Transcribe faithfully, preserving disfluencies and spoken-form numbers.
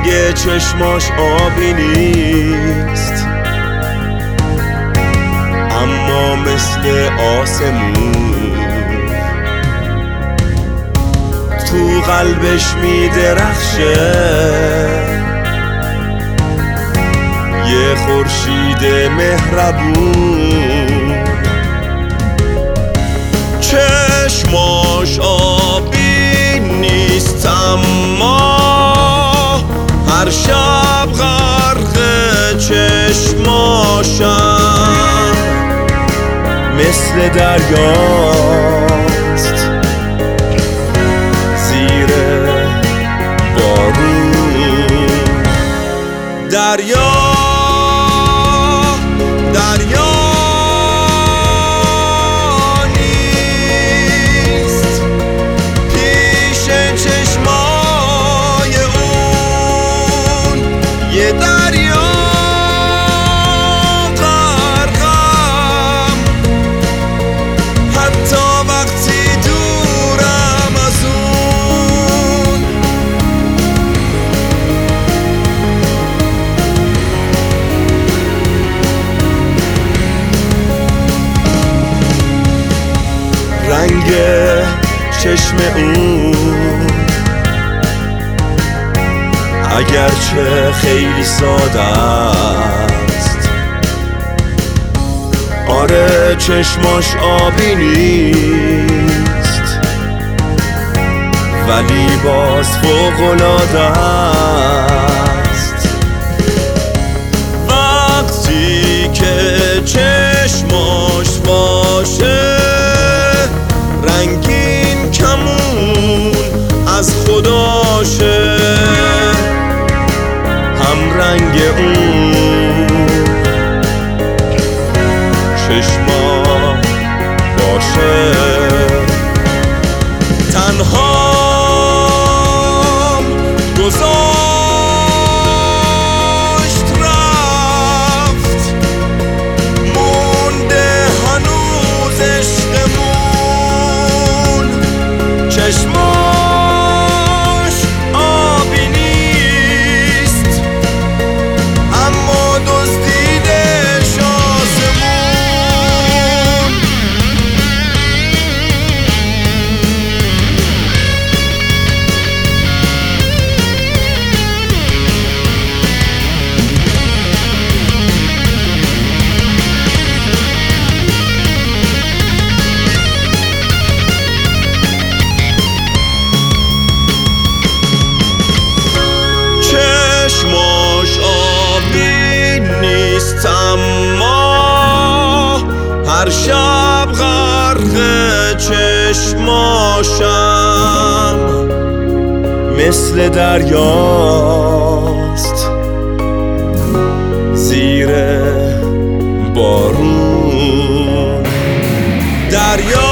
رنگ چشماش آبی نیست، اما مثل آسمون تو قلبش میدرخشه یه خورشید مهربون. چشماش آبی نیست اما هر شب غرق چشماشم مثل دریاست زیر بارون. دریا دریا نیست پیش چشمای اون، یه دریا غرقم حتی وقتی دورم از اون. رنگ چشم اون اگرچه خیلی ساده است، آره چشماش آبی نیست ولی باز فوق‌العاده است. وقتی که چشماش باشه رنگین کمون از خداشه، هم رنگ اون چشما باشه. تنهام گذاشت رفت مونده هنوز عشقمون. چشماش آبی نیست اما دزدیدش آسمون. چشماش آبی نیست اما هر شب غرق چشماشم مثل دریاست زیر بارون. دریا